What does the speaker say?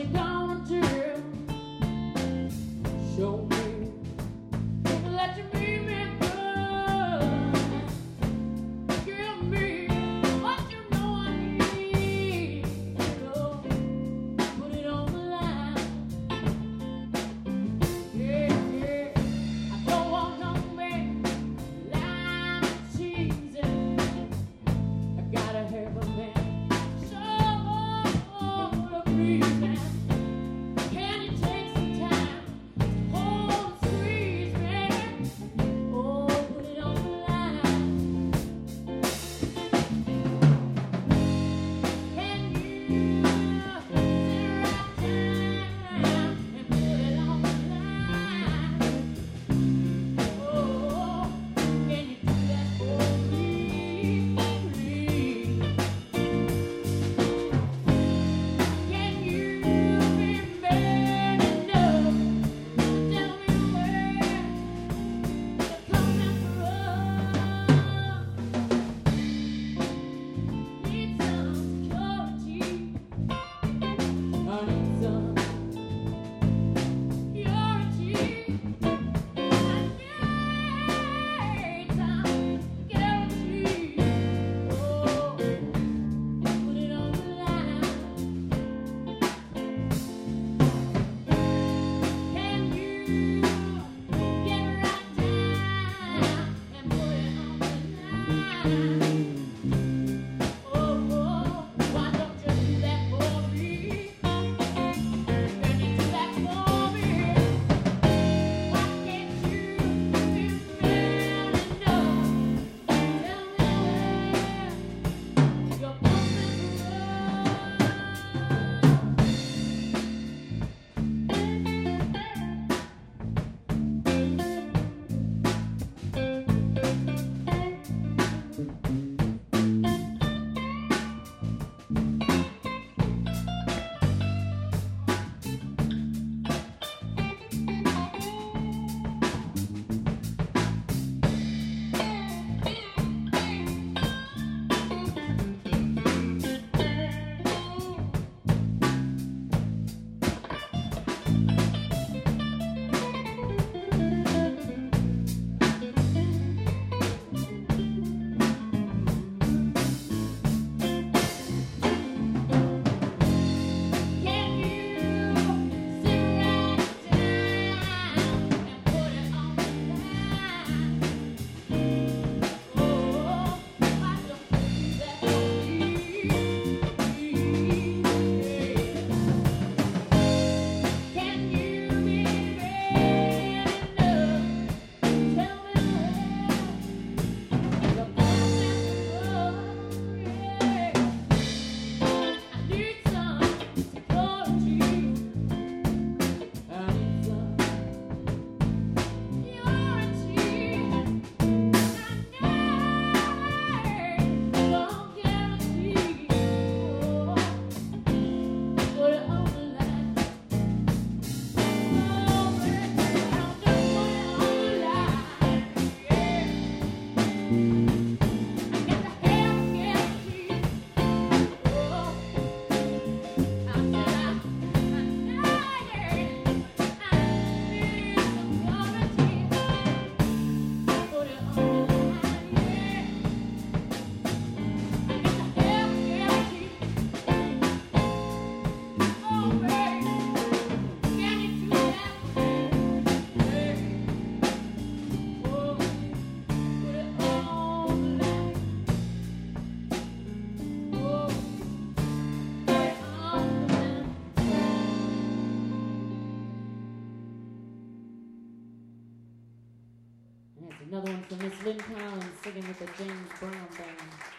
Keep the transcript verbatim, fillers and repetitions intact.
gonna do? Show me. Let you be me good. Give me what you know I need. So put it on the line. Yeah, yeah. I don't want no man lying and cheating. I gotta have a man. Another one from Miss Lynn Collins singing with the James Brown Band.